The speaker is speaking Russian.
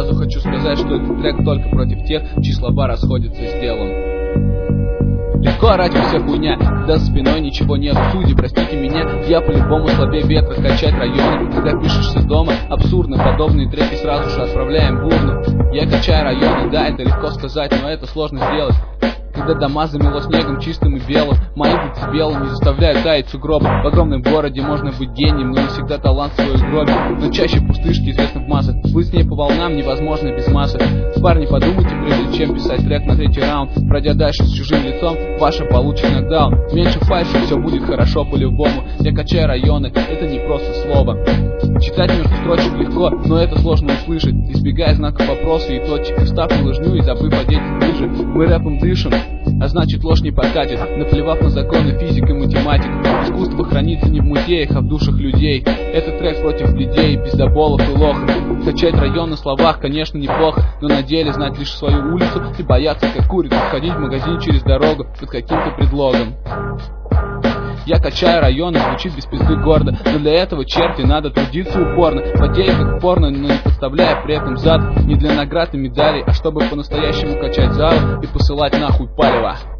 Сразу хочу сказать, что этот трек только против тех, чьи слова расходятся с делом. Легко орать, все хуйня, когда за спиной ничего нет. Судьи, простите меня, я по-любому слабее ветра. Качать районы, когда пишешься дома, абсурдно. Подобные треки сразу же отправляем в урну. Я качаю районы, да, это легко сказать, но это сложно сделать. Когда дома замело снегом чистым и белым, мои децибелы не заставляют таять сугробы. В огромном городе можно быть гением, но не всегда талант свой гробит. Но чаще пустышки известны в массах. Плыть с ней по волнам невозможно без массы. Парни, подумайте, прежде чем писать трек на третий раунд. Пройдя дальше с чужим лицом, ваше получит нокдаун. Меньше фальши, все будет хорошо по-любому. Я качаю районы, это не просто слово. Читать между строчек легко, но это сложно услышать. Избегая знаков вопроса и точек, встав на лыжню и забыв одеть ближе. Мы рэпом дышим, а значит ложь не покатит. Наплевав на законы физик и математик, искусство хранится не в музеях, а в душах людей. Это трек против людей, пиздоболов и лохов. Качать район на словах, конечно, неплохо, но на деле знать лишь свою улицу и бояться как курица ходить в магазин через дорогу под каким-то предлогом. Я качаю районы, звучит без пизды гордо, но для этого, черти, надо трудиться упорно. Потею как порно, но не подставляя при этом зад. Не для наград и медалей, а чтобы по-настоящему качать зал и посылать нахуй палево.